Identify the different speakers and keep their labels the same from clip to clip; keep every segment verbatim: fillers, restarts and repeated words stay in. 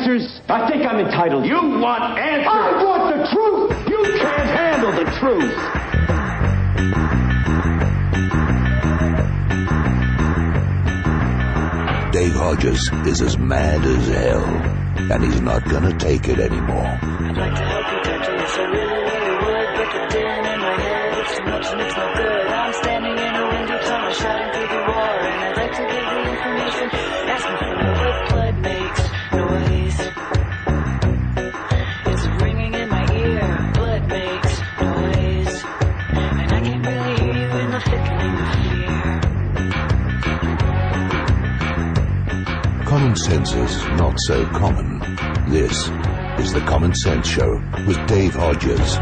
Speaker 1: answers? I think I'm entitled. You want answers? I want the truth! You can't handle the truth!
Speaker 2: Dave Hodges is as mad as hell, and he's not gonna take it anymore.
Speaker 3: I'd like to help you, Doctor, yes, I really, really would, but the din in my head, it's too much and it's no good. I'm standing in a window tunnel, shouting through the war, and I'd like to give the information, asking for no what blood makes noise. It's ringing in my ear, blood makes noise, and I can't really hear you in the thickening of fear.
Speaker 2: Common sense is not so common. This is the Common Sense Show with Dave Hodges.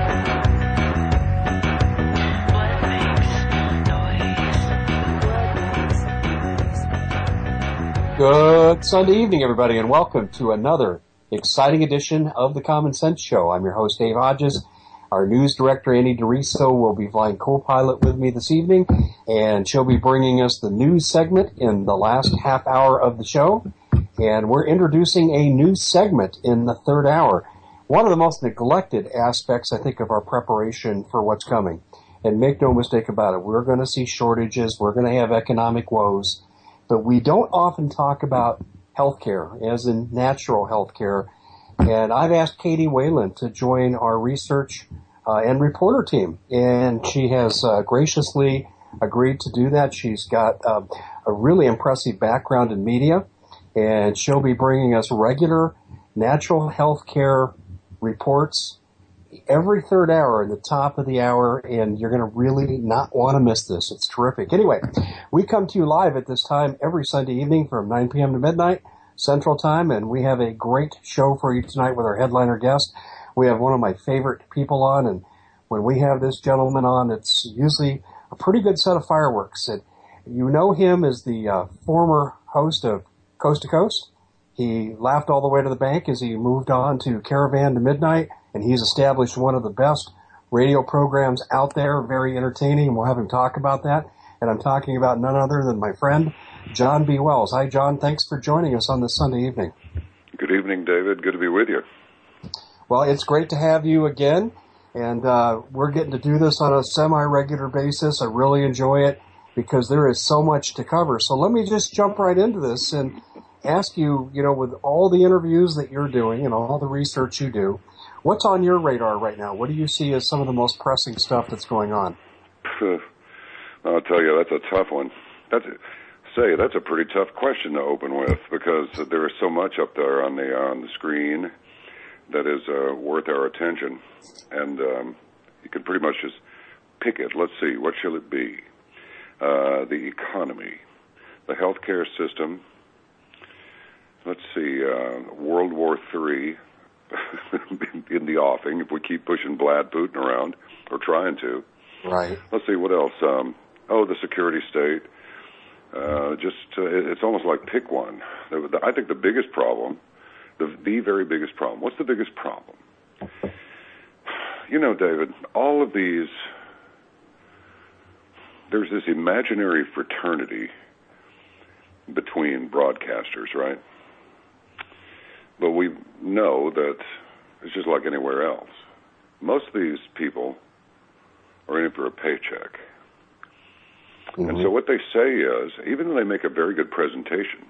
Speaker 4: Good Sunday evening, everybody, and welcome to another exciting edition of the Common Sense Show. I'm your host, Dave Hodges. Our news director, Annie DeRiso, will be flying co-pilot with me this evening, and she'll be bringing us the news segment in the last half hour of the show. And we're introducing a new segment in the third hour. One of the most neglected aspects, I think, of our preparation for what's coming. And make no mistake about it, we're going to see shortages, we're going to have economic woes, but we don't often talk about healthcare, as in natural healthcare. And I've asked Katie Whalen to join our research uh, and reporter team, and she has uh, graciously agreed to do that. She's got uh, a really impressive background in media, and she'll be bringing us regular natural health care reports every third hour at the top of the hour, and you're going to really not want to miss this. It's terrific. Anyway, we come to you live at this time every Sunday evening from nine p.m. to midnight Central Time, and we have a great show for you tonight with our headliner guest. We have one of my favorite people on, and when we have this gentleman on, it's usually a pretty good set of fireworks. And you know him as the uh, former host of Coast to Coast. He laughed all the way to the bank as he moved on to Caravan to Midnight, and he's established one of the best radio programs out there, very entertaining, and we'll have him talk about that. And I'm talking about none other than my friend, John B. Wells. Hi, John. Thanks for joining us on this Sunday evening.
Speaker 5: Good evening, David. Good to be with you.
Speaker 4: Well, it's great to have you again, and uh, we're getting to do this on a semi-regular basis. I really enjoy it because there is so much to cover. So let me just jump right into this and ask you, you know, with all the interviews that you're doing and all the research you do, what's on your radar right now? What do you see as some of the most pressing stuff that's going on?
Speaker 5: I'll tell you, that's a tough one. That's say that's a pretty tough question to open with because there is so much up there on the on the screen that is uh, worth our attention, and um, you can pretty much just pick it. Let's see, what shall it be? Uh, the economy, the healthcare system. Let's see, uh, World War Three in the offing, if we keep pushing Vlad Putin around, or trying to.
Speaker 4: Right.
Speaker 5: Let's see, what else? Um, oh, the security state. Uh, just, uh, it's almost like pick one. I think the biggest problem, the, the very biggest problem, what's the biggest problem? You know, David, all of these, there's this imaginary fraternity between broadcasters, right? But we know that it's just like anywhere else. Most of these people are in it for a paycheck. Mm-hmm. And so what they say is, even though they make a very good presentation,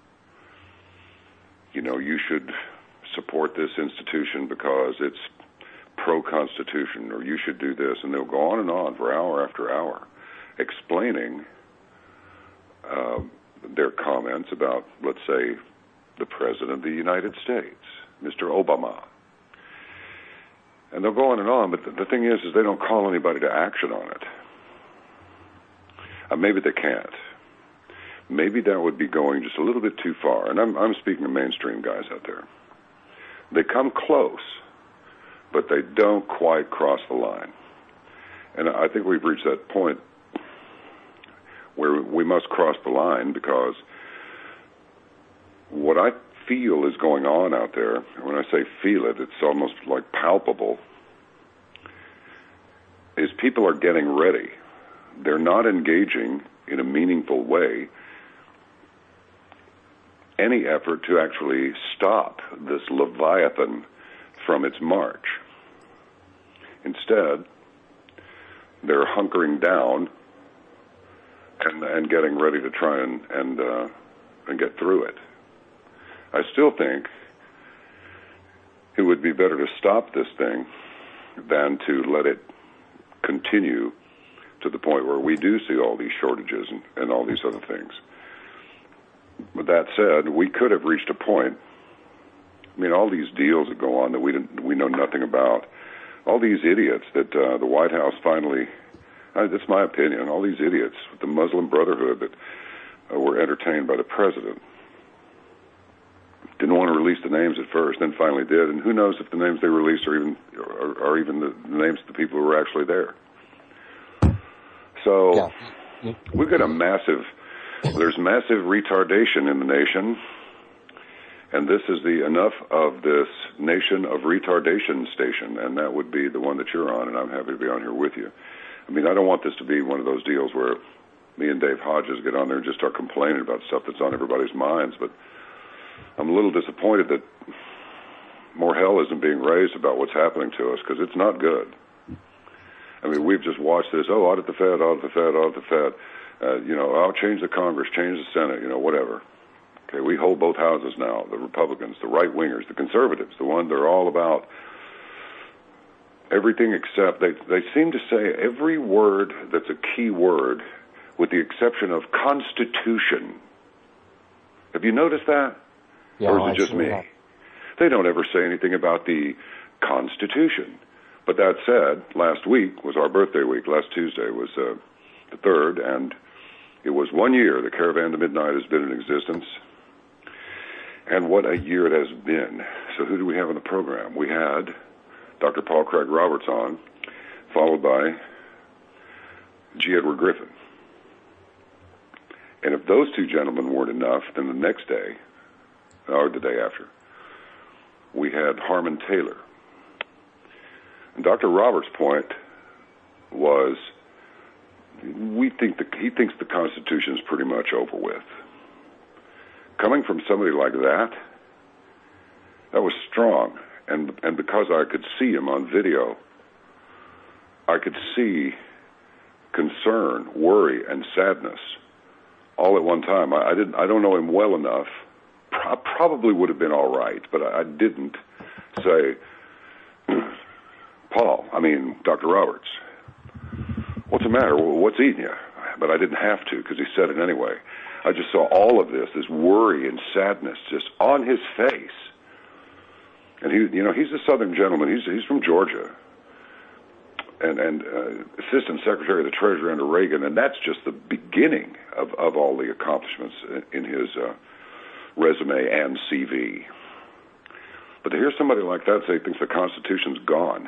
Speaker 5: you know, you should support this institution because it's pro-Constitution, or you should do this, and they'll go on and on for hour after hour explaining uh, their comments about, let's say, the President of the United States, Mister Obama. And they'll go on and on, but the, the thing is, is they don't call anybody to action on it. Uh, maybe they can't. Maybe that would be going just a little bit too far. And I'm, I'm speaking of mainstream guys out there. They come close, but they don't quite cross the line. And I think we've reached that point where we must cross the line, because what I feel is going on out there, and when I say feel it, it's almost like palpable, is people are getting ready. They're not engaging in a meaningful way, any effort to actually stop this Leviathan from its march. Instead, they're hunkering down and, and getting ready to try and and, uh, and get through it. I still think it would be better to stop this thing than to let it continue to the point where we do see all these shortages and, and all these other things. With that said, we could have reached a point. I mean, all these deals that go on that we didn't, we know nothing about, all these idiots that uh, the White House finally, uh, that's my opinion, all these idiots with the Muslim Brotherhood that uh, were entertained by the president. Didn't want to release the names at first, then finally did, and who knows if the names they released are even are, are even the names of the people who were actually there. So yeah. We've got a massive, there's massive retardation in the nation, and this is the enough of this nation of retardation station, and that would be the one that you're on, and I'm happy to be on here with you. I mean, I don't want this to be one of those deals where me and Dave Hodges get on there and just start complaining about stuff that's on everybody's minds, but I'm a little disappointed that more hell isn't being raised about what's happening to us, because it's not good. I mean, we've just watched this, oh, audit the Fed, audit the Fed, audit the Fed. Uh, you know, I'll change the Congress, change the Senate, you know, whatever. Okay, we hold both houses now, the Republicans, the right-wingers, the conservatives, the ones that are all about everything except, they, they seem to say every word that's a key word with the exception of Constitution. Have you noticed that?
Speaker 4: Yeah,
Speaker 5: or is it just me?
Speaker 4: That.
Speaker 5: They don't ever say anything about the Constitution. But that said, last week was our birthday week. Last Tuesday was uh, the third, and it was one year the Caravan to Midnight has been in existence. And what a year it has been. So who do we have on the program? We had Doctor Paul Craig Roberts on, followed by G. Edward Griffin. And if those two gentlemen weren't enough, then the next day, or the day after, we had Harmon Taylor. And Doctor Roberts' point was, we think the, he thinks the Constitution is pretty much over with. Coming from somebody like that, that was strong. And and because I could see him on video, I could see concern, worry, and sadness all at one time. I, I didn't. I don't know him well enough. Pro- probably would have been all right, but I, I didn't say, Paul, I mean, Doctor Roberts, what's the matter? What's eating you? But I didn't have to because he said it anyway. I just saw all of this, this worry and sadness just on his face. And he, you know, he's a Southern gentleman. He's he's from Georgia, and and uh, Assistant Secretary of the Treasury under Reagan, and that's just the beginning of, of all the accomplishments in his uh, resume and C V. But to hear somebody like that say he thinks the Constitution's gone,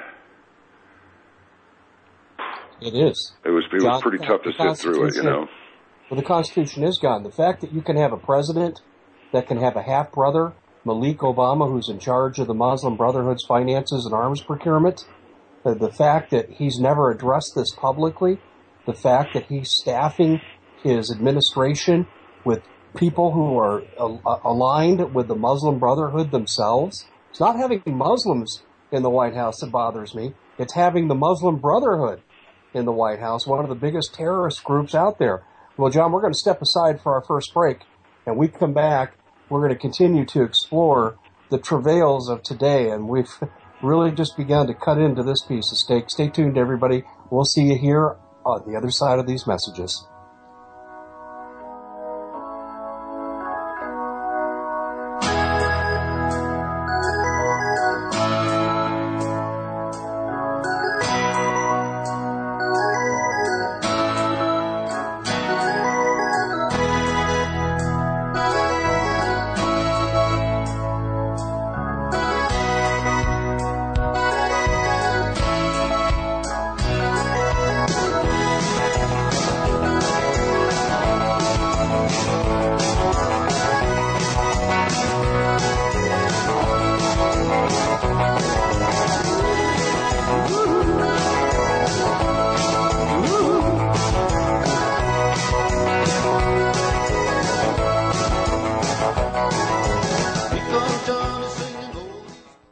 Speaker 4: it is.
Speaker 5: It was it was
Speaker 4: John,
Speaker 5: pretty tough to sit through it, you know.
Speaker 4: Well, the Constitution is gone. The fact that you can have a president that can have a half brother, Malik Obama, who's in charge of the Muslim Brotherhood's finances and arms procurement, the, the fact that he's never addressed this publicly, the fact that he's staffing his administration with people who are uh, aligned with the Muslim Brotherhood themselves. It's not having Muslims in the White House that bothers me. It's having the Muslim Brotherhood in the White House, one of the biggest terrorist groups out there. Well, John, we're going to step aside for our first break, and we come back. We're going to continue to explore the travails of today, and we've really just begun to cut into this piece of steak. Stay tuned, everybody. We'll see you here on the other side of these messages.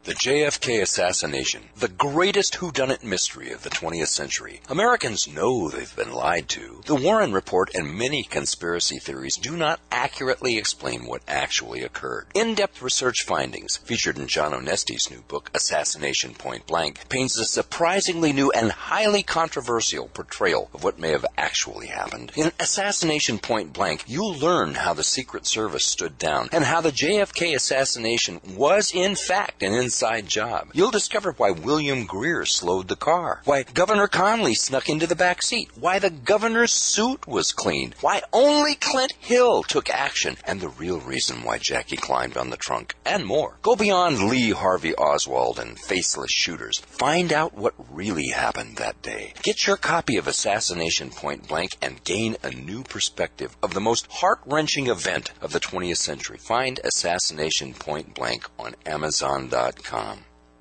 Speaker 6: The J F K assassination, the greatest whodunit mystery of the twentieth century. Americans know they've been lied to. The Warren Report and many conspiracy theories do not accurately explain what actually occurred. In-depth research findings, featured in John Onesti's new book, Assassination Point Blank, paints a surprisingly new and highly controversial portrayal of what may have actually happened. In Assassination Point Blank, you'll learn how the Secret Service stood down and how the J F K assassination was in fact an inside job. You'll discover why William Greer slowed the car, why Governor Conley snuck into the back seat, why the governor's suit was cleaned, why only Clint Hill took action, and the real reason why Jackie climbed on the trunk, and more. Go beyond Lee Harvey Oswald and faceless shooters. Find out what really happened that day. Get your copy of Assassination Point Blank and gain a new perspective of the most heart-wrenching event of the twentieth century. Find Assassination Point Blank on Amazon dot com.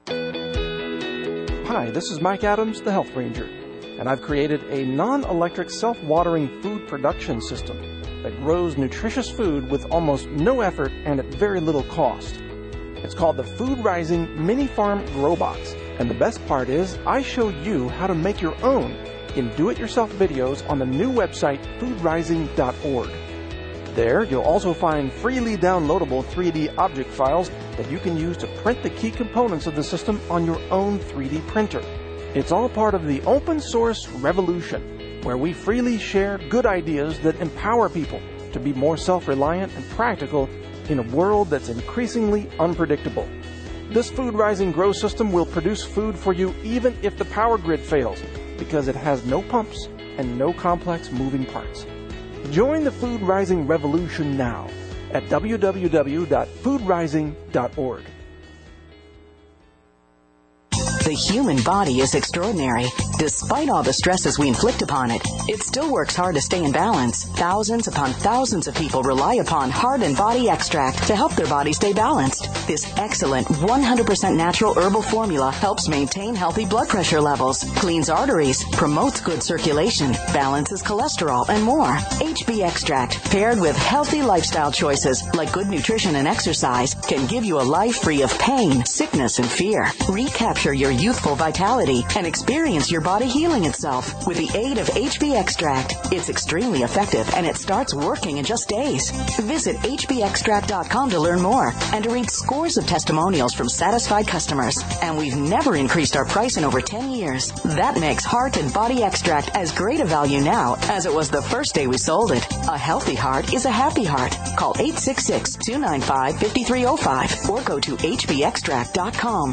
Speaker 7: Hi, this is Mike Adams, the Health Ranger, and I've created a non-electric self-watering food production system that grows nutritious food with almost no effort and at very little cost. It's called the Food Rising Mini Farm Grow Box, and the best part is I show you how to make your own in do-it-yourself videos on the new website food rising dot org. There, you'll also find freely downloadable three D object files that you can use to print the key components of the system on your own three D printer. It's all part of the open source revolution, where we freely share good ideas that empower people to be more self-reliant and practical in a world that's increasingly unpredictable. This Food Rising Grow system will produce food for you even if the power grid fails, because it has no pumps and no complex moving parts. Join the Food Rising revolution now at w w w dot food rising dot org.
Speaker 8: The human body is extraordinary. Despite all the stresses we inflict upon it, it still works hard to stay in balance. Thousands upon thousands of people rely upon Heart and Body Extract to help their body stay balanced. This excellent one hundred percent natural herbal formula helps maintain healthy blood pressure levels, cleans arteries, promotes good circulation, balances cholesterol, and more. H B Extract, paired with healthy lifestyle choices like good nutrition and exercise, can give you a life free of pain, sickness, and fear. Recapture your youthful vitality and experience your body healing itself with the aid of H B Extract. It's extremely effective and it starts working in just days. Visit h b extract dot com to learn more and to read scores of testimonials from satisfied customers. And we've never increased our price in over ten years. That makes Heart and Body Extract as great a value now as it was the first day we sold it. A healthy heart is a happy heart. Call eight six six, two nine five, five three zero five or go to h b extract dot com.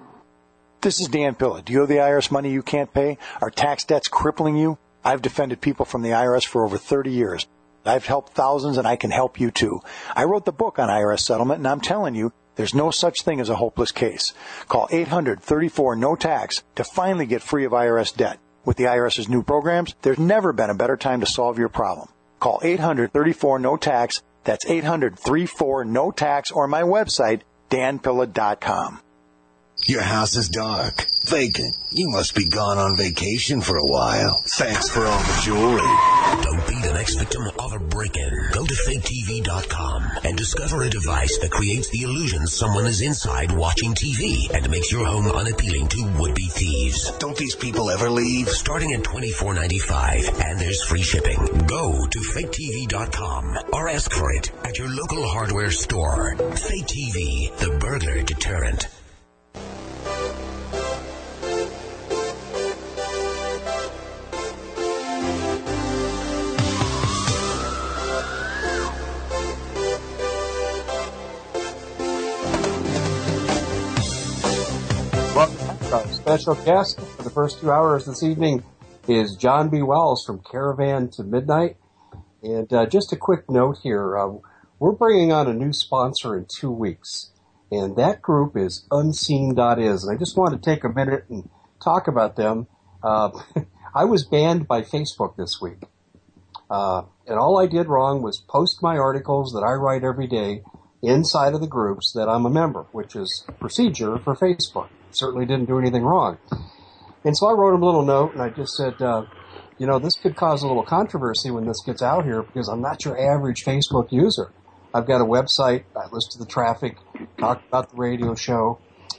Speaker 9: This is Dan Pilla. Do you owe the I R S money you can't pay? Are tax debts crippling you? I've defended people from the I R S for over thirty years. I've helped thousands, and I can help you too. I wrote the book on I R S settlement, and I'm telling you, there's no such thing as a hopeless case. Call eight hundred, thirty-four, no tax to finally get free of I R S debt. With the IRS's new programs, there's never been a better time to solve your problem. Call eight hundred, thirty-four, no tax. That's eight hundred, thirty-four, no tax, or my website, dan pilla dot com.
Speaker 2: Your house is dark, vacant. You must be gone on vacation for a while. Thanks for all the jewelry.
Speaker 10: Don't be the next victim of a break-in. Go to fake T V dot com and discover a device that creates the illusion someone is inside watching T V and makes your home unappealing to would-be thieves.
Speaker 2: Don't these people ever leave?
Speaker 10: Starting at twenty-four ninety-five, and there's free shipping. Go to fake T V dot com or ask for it at your local hardware store. Fake T V, the burglar deterrent.
Speaker 4: Our special guest for the first two hours this evening is John B. Wells from Caravan to Midnight. And uh, just a quick note here, uh, we're bringing on a new sponsor in two weeks, and that group is unseen dot is. And I just want to take a minute and talk about them. Uh, I was banned by Facebook this week, uh, and all I did wrong was post my articles that I write every day inside of the groups that I'm a member, which is procedure for Facebook. Certainly didn't do anything wrong. And so I wrote him a little note, and I just said, uh, you know, this could cause a little controversy when this gets out here because I'm not your average Facebook user. I've got a website, I list the traffic, talk about the radio show,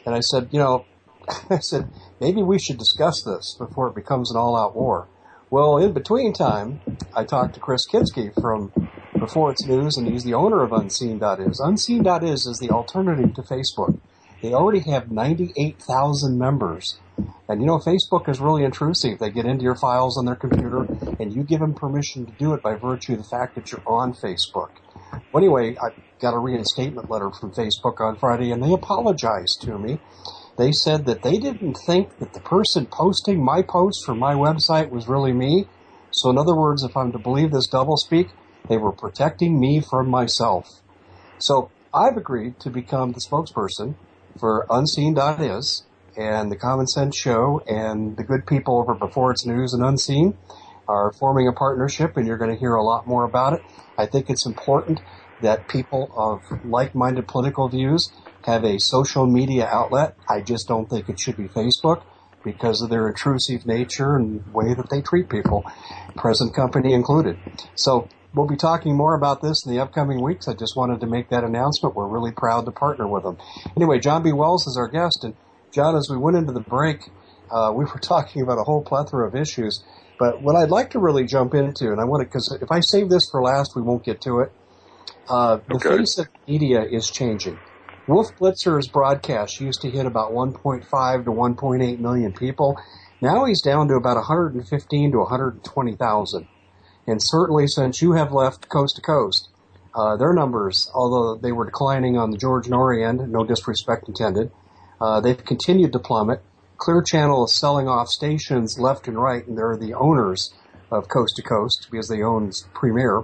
Speaker 4: And I said, you know, I said, maybe we should discuss this before it becomes an all-out war. Well, in between time, I talked to Chris Kinski from Before It's News, and he's the owner of Unseen dot is. Unseen dot is is the alternative to Facebook. They already have ninety-eight thousand members. And, you know, Facebook is really intrusive. They get into your files on their computer, and you give them permission to do it by virtue of the fact that you're on Facebook. Well, anyway, I got a reinstatement letter from Facebook on Friday, and they apologized to me. They said that they didn't think that the person posting my post from my website was really me. So, in other words, if I'm to believe this doublespeak, they were protecting me from myself. So, I've agreed to become the spokesperson for Unseen dot is. And the Common Sense Show and the good people over Before It's News and Unseen are forming a partnership, and you're going to hear a lot more about it. I think it's important that people of like-minded political views have a social media outlet. I just don't think it should be Facebook because of their intrusive nature and way that they treat people, present company included. So we'll be talking more about this in the upcoming weeks. I just wanted to make that announcement. We're really proud to partner with them. Anyway, John B. Wells is our guest, and John, as we went into the break, uh, we were talking about a whole plethora of issues. But what I'd like to really jump into, and I want to, because if I save this for last, we won't get to it. Uh, the
Speaker 5: okay.
Speaker 4: face of media is changing. Wolf Blitzer's broadcast used to hit about one point five to one point eight million people. Now he's down to about one hundred fifteen to one hundred twenty thousand. And certainly since you have left Coast to Coast, uh, their numbers, although they were declining on the George Noory end, no disrespect intended, Uh, they've continued to plummet. Clear Channel is selling off stations left and right, and they're the owners of Coast to Coast because they own Premier.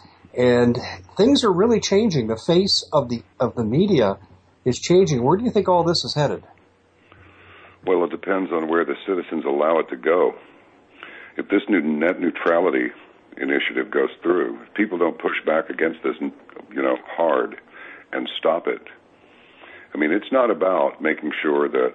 Speaker 4: And things are really changing. The face of the of the media is changing. Where do you think all this is headed?
Speaker 5: Well, it depends on where the citizens allow it to go. If this new net neutrality initiative goes through, if people don't push back against this, you know, hard and stop it. I mean, it's not about making sure that,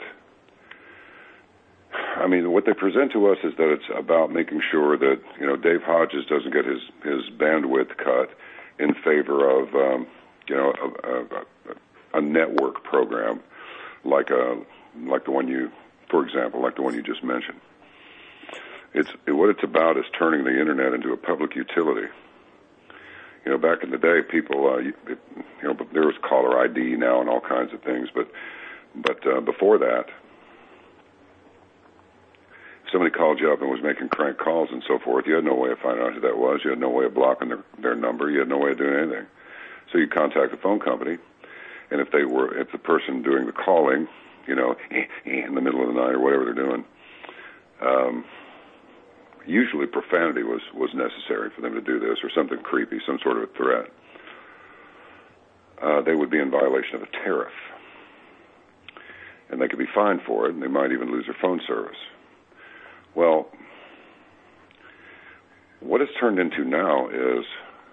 Speaker 5: I mean, what they present to us is that it's about making sure that, you know, Dave Hodges doesn't get his, his bandwidth cut in favor of, um, you know, a, a, a network program like a, like the one you, for example, like the one you just mentioned. It's, what it's about is turning the internet into a public utility. You know, back in the day, people, uh, you, it, you know, there was caller I D now and all kinds of things, but but uh, before that, if somebody called you up and was making crank calls and so forth, you had no way of finding out who that was. You had no way of blocking their, their number. You had no way of doing anything. So you contact the phone company, and if they were, if the person doing the calling, you know, in the middle of the night or whatever they're doing, um, usually profanity was, was necessary for them to do this, or something creepy, some sort of a threat. Uh, they would be in violation of a tariff. And they could be fined for it, and they might even lose their phone service. Well, what it's turned into now is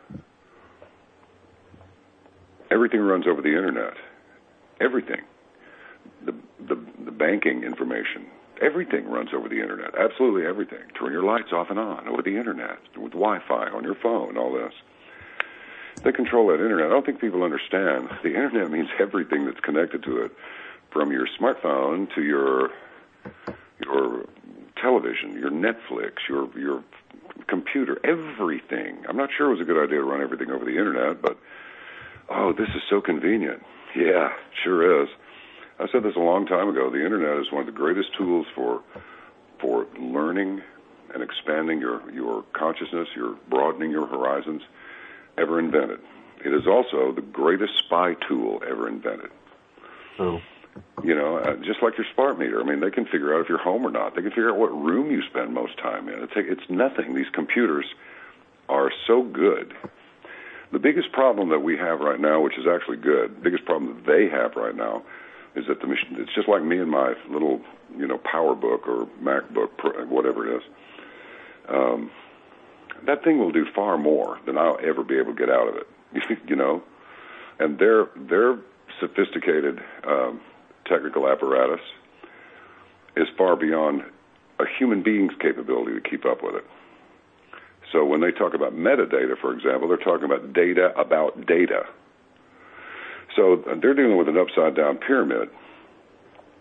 Speaker 5: everything runs over the internet. Everything. The, the, the banking information. Everything runs over the internet. Absolutely everything. Turn your lights off and on over the internet with Wi-Fi on your phone, all this. They control that internet. I don't think people understand. The internet means everything that's connected to it, from your smartphone to your your television, your Netflix, your your computer, everything. I'm not sure it was a good idea to run everything over the internet, but oh, this is so convenient. Yeah, sure is. I said this a long time ago. The internet is one of the greatest tools for for learning and expanding your, your consciousness, your broadening your horizons ever invented. It is also the greatest spy tool ever invented.
Speaker 4: Oh.
Speaker 5: You know, uh, just like your smart meter. I mean, they can figure out if you're home or not. They can figure out what room you spend most time in. It's, it's nothing. These computers are so good. The biggest problem that we have right now, which is actually good, the biggest problem that they have right now, is that the machine, it's just like me and my little, you know, PowerBook or MacBook, whatever it is. Um, that thing will do far more than I'll ever be able to get out of it, you know. And their their sophisticated um, technical apparatus is far beyond a human being's capability to keep up with it. So when they talk about metadata, for example, they're talking about data about data. So they're dealing with an upside-down pyramid,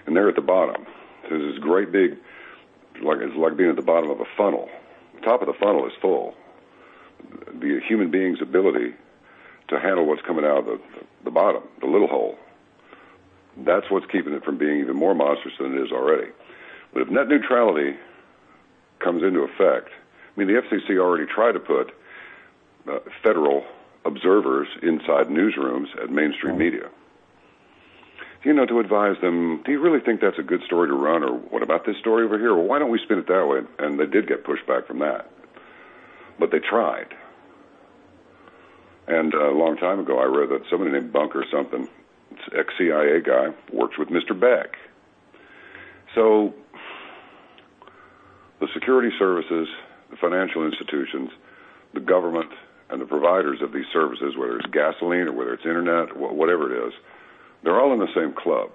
Speaker 5: and they're at the bottom. So there's this great big, like it's like being at the bottom of a funnel. The top of the funnel is full. The human being's ability to handle what's coming out of the, the bottom, the little hole, that's what's keeping it from being even more monstrous than it is already. But if net neutrality comes into effect, I mean, the F C C already tried to put uh, federal observers inside newsrooms at mainstream media. You know, to advise them, do you really think that's a good story to run, or what about this story over here? Well, why don't we spin it that way? And they did get pushback from that. But they tried. And uh, a long time ago, I read that somebody named Bunker something, ex-C I A guy, works with Mister Beck. So the security services, the financial institutions, the government, and the providers of these services, whether it's gasoline or whether it's internet, whatever it is, they're all in the same club.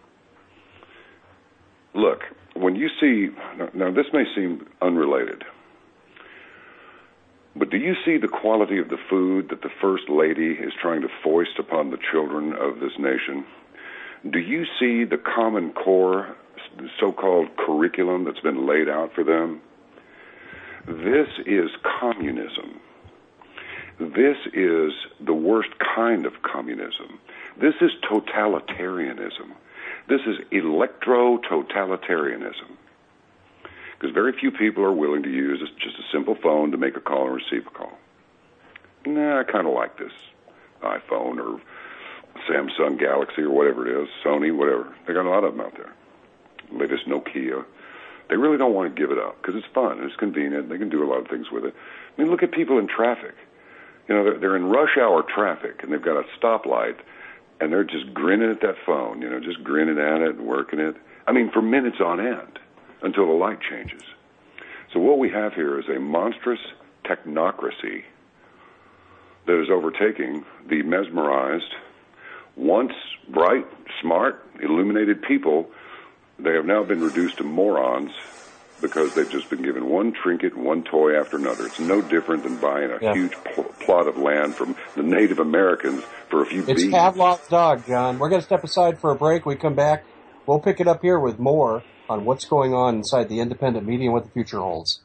Speaker 5: Look, when you see, now this may seem unrelated, but do you see the quality of the food that the First Lady is trying to foist upon the children of this nation? Do you see the Common Core, so-called curriculum that's been laid out for them? This is communism. This is the worst kind of communism. This is totalitarianism. This is electro-totalitarianism. Because very few people are willing to use just a simple phone to make a call and receive a call. Nah, I kind of like this iPhone or Samsung Galaxy or whatever it is, Sony, whatever. They got a lot of them out there. Latest Nokia. They really don't want to give it up because it's fun, it's convenient, they can do a lot of things with it. I mean, look at people in traffic. You know, they're, they're in rush hour traffic, and they've got a stoplight, and they're just grinning at that phone, you know, just grinning at it and working it. I mean, for minutes on end until the light changes. So what we have here is a monstrous technocracy that is overtaking the mesmerized, once bright, smart, illuminated people. They have now been reduced to morons because they've just been given one trinket and one toy after another. It's no different than buying a yeah. huge pl- plot of land from the Native Americans for a few
Speaker 4: it's
Speaker 5: beans.
Speaker 4: It's Pavlov's dog, John. We're going to step aside for a break. We come back. We'll pick it up here with more on what's going on inside the independent media and what the future holds.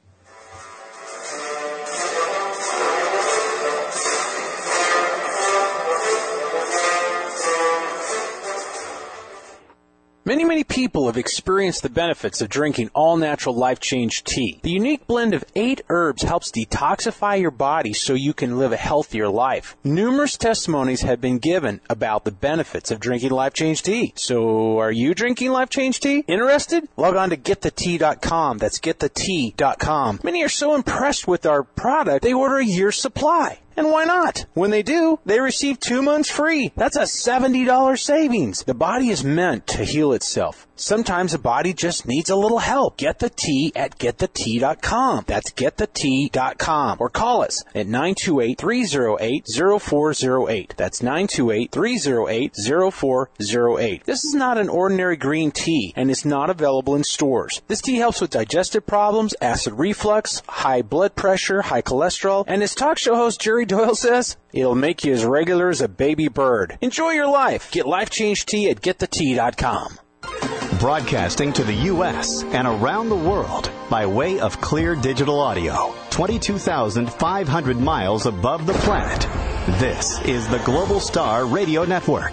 Speaker 7: Many, many people have experienced the benefits of drinking all-natural Life Change tea. The unique blend of eight herbs helps detoxify your body so you can live a healthier life. Numerous testimonies have been given about the benefits of drinking Life Change tea. So, are you drinking Life Change tea? Interested? Log on to get the tea dot com. That's get the tea dot com. Many are so impressed with our product, they order a year's supply. And why not? When they do, they receive two months free. That's a seventy dollars savings. The body is meant to heal itself. Sometimes the body just needs a little help. Get the tea at get the tea dot com. That's get the tea dot com. Or call us at nine two eight, three oh eight, oh four oh eight. That's nine two eight, three oh eight, oh four oh eight. This is not an ordinary green tea, and it's not available in stores. This tea helps with digestive problems, acid reflux, high blood pressure, high cholesterol, and as talk show host Jerry Doyle says, it'll make you as regular as a baby bird. Enjoy your life. Get Life Change tea at get the tea dot com.
Speaker 11: Broadcasting to the U S and around the world by way of clear digital audio, twenty-two thousand five hundred miles above the planet. This is the Global Star Radio Network.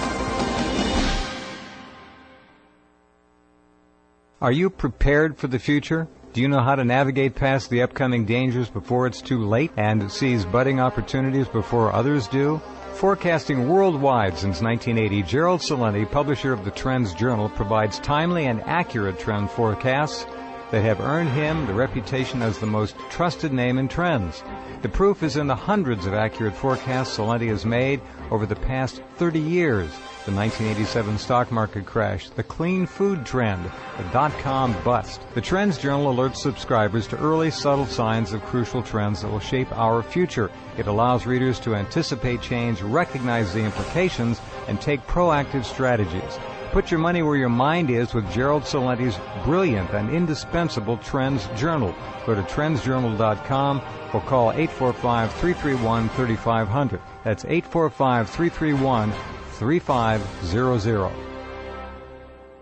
Speaker 12: Are you prepared for the future? Do you know how to navigate past the upcoming dangers before it's too late and seize budding opportunities before others do? Forecasting worldwide since nineteen eighty, Gerald Celente, publisher of the Trends Journal, provides timely and accurate trend forecasts that have earned him the reputation as the most trusted name in trends. The proof is in the hundreds of accurate forecasts Celente has made over the past thirty years. The nineteen eighty-seven stock market crash, the clean food trend, the dot-com bust. The Trends Journal alerts subscribers to early, subtle signs of crucial trends that will shape our future. It allows readers to anticipate change, recognize the implications, and take proactive strategies. Put your money where your mind is with Gerald Celente's brilliant and indispensable Trends Journal. Go to trends journal dot com or call eight four five, three three one, three five zero zero. That's eight four five, three three one, three five zero zero.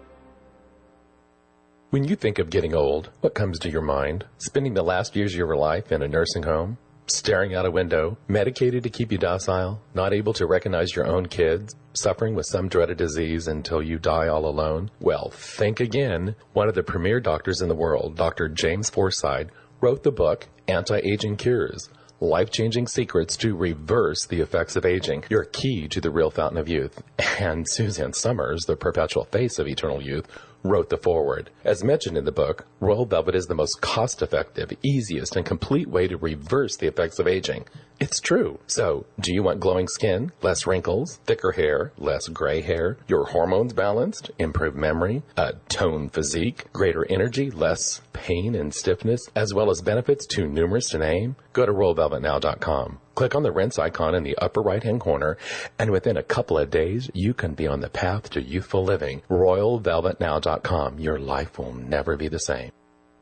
Speaker 13: When you think of getting old, what comes to your mind? Spending the last years of your life in a nursing home? Staring out a window? Medicated to keep you docile? Not able to recognize your own kids? Suffering with some dreaded disease until you die all alone? Well, think again. One of the premier doctors in the world, Doctor James Forsythe, wrote the book Anti-Aging Cures. Life-changing secrets to reverse the effects of aging. Your key to the real fountain of youth. And Suzanne Summers, the perpetual face of eternal youth, wrote the foreword. As mentioned in the book, Royal Velvet is the most cost-effective, easiest, and complete way to reverse the effects of aging. It's true. So, do you want glowing skin, less wrinkles, thicker hair, less gray hair, your hormones balanced, improved memory, a toned physique, greater energy, less pain and stiffness, as well as benefits too numerous to name? Go to royal velvet now dot com. Click on the rinse icon in the upper right-hand corner, and within a couple of days, you can be on the path to youthful living. royal velvet now dot com. Your life will never be the same.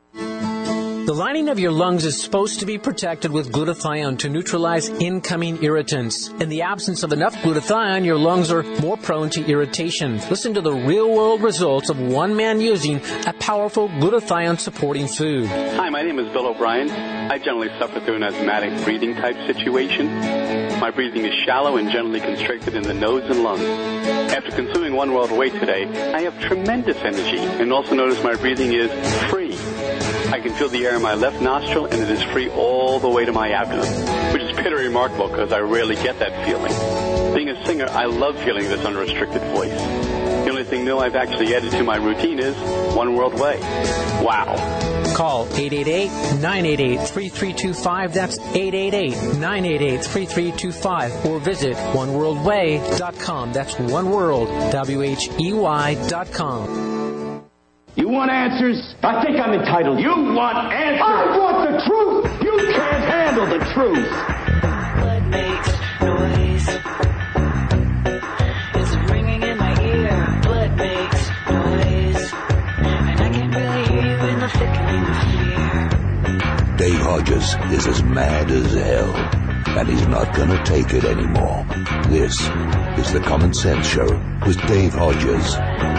Speaker 14: The lining of your lungs is supposed to be protected with glutathione to neutralize incoming irritants. In the absence of enough glutathione, your lungs are more prone to irritation. Listen to the real-world results of one man using a powerful glutathione-supporting food.
Speaker 15: Hi, my name is Bill O'Brien. I generally suffer through an asthmatic breathing type situation. My breathing is shallow and generally constricted in the nose and lungs. After consuming One World Away today, I have tremendous energy and also notice my breathing is free. I can feel the air in my left nostril, and it is free all the way to my abdomen, which is pretty remarkable because I rarely get that feeling. Being a singer, I love feeling this unrestricted voice. The only thing new I've actually added to my routine is One World Way. Wow.
Speaker 14: Call eight eight eight, nine eight eight, three three two five. That's eight eight eight, nine eight eight, three three two five. Or visit one world way dot com. That's one world, W H E Y dot com.
Speaker 1: You want answers? I think I'm entitled. You want answers? I want the truth! You can't handle the truth!
Speaker 3: What makes noise? Is it ringing in my ear? What makes noise? And I can't really hear you in the flickering of fear.
Speaker 2: Dave Hodges is as mad as hell, and he's not gonna take it anymore. This is the Common Sense Show with Dave Hodges.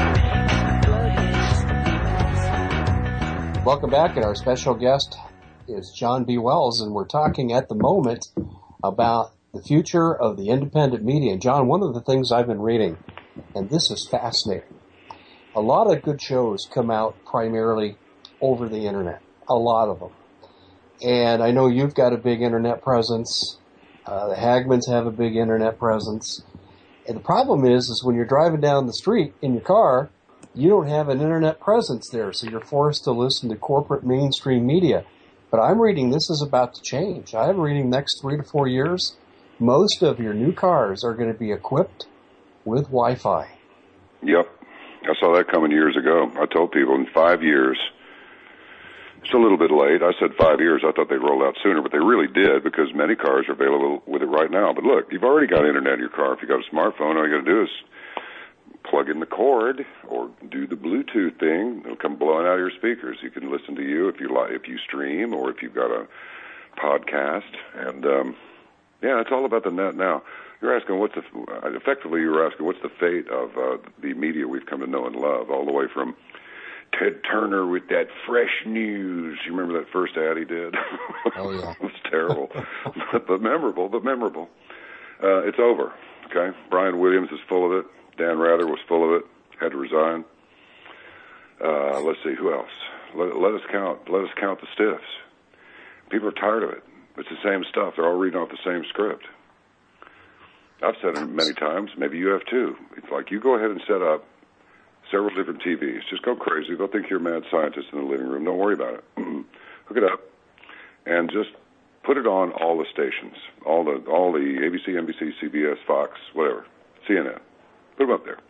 Speaker 4: Welcome back, and our special guest is John B. Wells, and we're talking at the moment about the future of the independent media. And John, one of the things I've been reading, and this is fascinating, a lot of good shows come out primarily over the internet, a lot of them. And I know you've got a big internet presence. Uh, the Hagmans have a big internet presence. And the problem is, is when you're driving down the street in your car, you don't have an internet presence there, so you're forced to listen to corporate mainstream media. But I'm reading this is about to change. I'm reading next three to four years, most of your new cars are going to be equipped with Wi-Fi.
Speaker 5: Yep. I saw that coming years ago. I told people in five years, it's a little bit late. I said five years. I thought they'd roll out sooner, but they really did because many cars are available with it right now. But look, you've already got internet in your car. If you've got a smartphone, all you got to do is plug in the cord or do the Bluetooth thing. It'll come blowing out of your speakers. You can listen to you if you like, if you stream or if you've got a podcast. And um, yeah, it's all about the net now. You're asking what's the effectively you were asking what's the fate of uh, the media we've come to know and love, all the way from Ted Turner with that fresh news. You remember that first ad he did?
Speaker 4: Oh yeah,
Speaker 5: it was terrible, but memorable. But memorable. Uh, it's over. Okay, Brian Williams is full of it. Dan Rather was full of it, had to resign. Uh, let's see, who else? Let, let us count. Let us count the stiffs. People are tired of it. It's the same stuff. They're all reading off the same script. I've said it many times. Maybe you have too. It's like you go ahead and set up several different T Vs. Just go crazy. Go think you're a mad scientist in the living room. Don't worry about it. Hook it up and just put it on all the stations, all the all the A B C, N B C, C B S, Fox, whatever, C N N. Put them up there.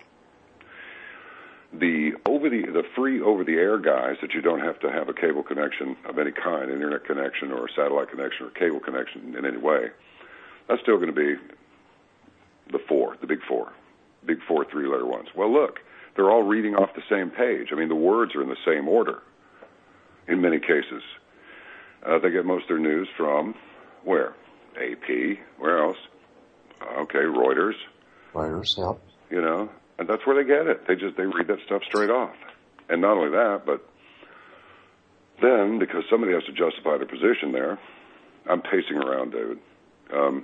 Speaker 5: The over the the free over the air guys that you don't have to have a cable connection of any kind, internet connection or a satellite connection or cable connection in any way. That's still going to be the four, the big four, big four three-letter ones. Well, look, they're all reading off the same page. I mean, the words are in the same order in many cases. Uh, they get most of their news from where? A P. Where else? Okay, Reuters.
Speaker 4: Reuters, yeah.
Speaker 5: You know, and that's where they get it. They just they read that stuff straight off. And not only that, but then, because somebody has to justify their position there, I'm pacing around, David. Um,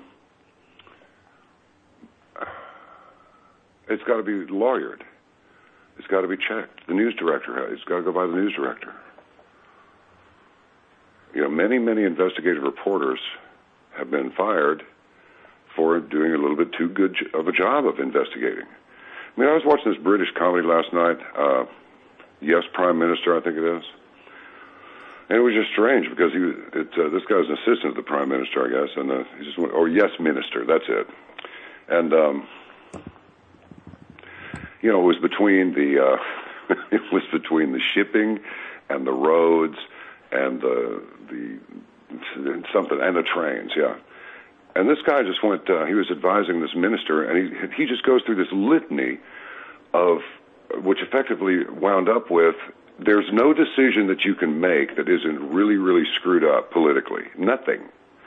Speaker 5: it's got to be lawyered. It's got to be checked. The news director, it's got to go by the news director. You know, many, many investigative reporters have been fired for doing a little bit too good of a job of investigating. I mean, I was watching this British comedy last night, uh, Yes, Prime Minister, I think it is. And it was just strange because he was, it, uh, this guy was an assistant to the Prime Minister, I guess, and uh, he just went, or Yes Minister, that's it. And, um, you know, it was between the, uh, it was between the shipping and the roads and the, the, something, and the trains, yeah. And this guy just went, uh, he was advising this minister, and he he just goes through this litany of, which effectively wound up with, there's no decision that you can make that isn't really, really screwed up politically. Nothing.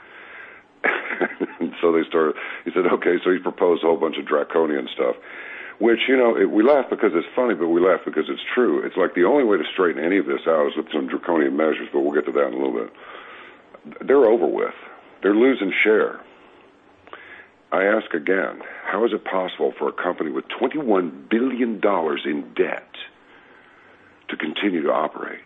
Speaker 5: And so they started, he said, okay, so he proposed a whole bunch of draconian stuff, which, you know, it, we laugh because it's funny, but we laugh because it's true. It's like the only way to straighten any of this out is with some draconian measures, but we'll get to that in a little bit. They're over with. They're losing share. I ask again, how is it possible for a company with twenty-one billion dollars in debt to continue to operate?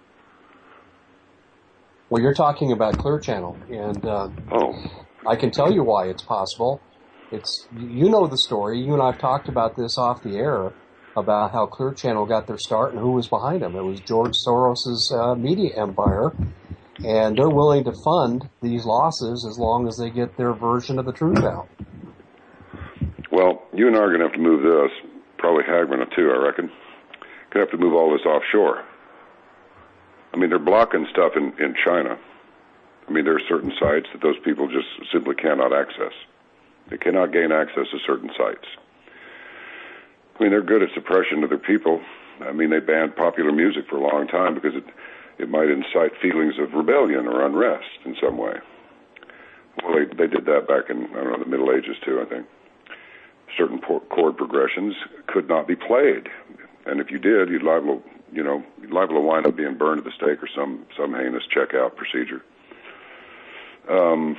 Speaker 4: Well, you're talking about Clear Channel, and uh,
Speaker 5: oh.
Speaker 4: I can tell you why it's possible. It's you know the story. You and I have talked about this off the air about how Clear Channel got their start and who was behind them. It was George Soros's uh, media empire, and they're willing to fund these losses as long as they get their version of the truth out.
Speaker 5: Well, you and I are going to have to move this, probably Hagman too, I reckon. Going to have to move all this offshore. I mean, they're blocking stuff in, in China. I mean, there are certain sites that those people just simply cannot access. They cannot gain access to certain sites. I mean, they're good at suppression of their people. I mean, they banned popular music for a long time because it it might incite feelings of rebellion or unrest in some way. Well, they, they did that back in, I don't know, the Middle Ages too, I think. Certain chord progressions could not be played. And if you did, you'd liable, you know, you'd liable to wind up being burned at the stake or some, some heinous checkout procedure. Um,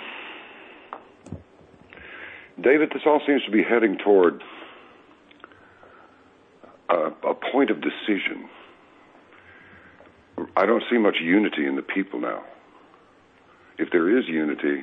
Speaker 5: David, this all seems to be heading toward a, a point of decision. I don't see much unity in the people now. If there is unity,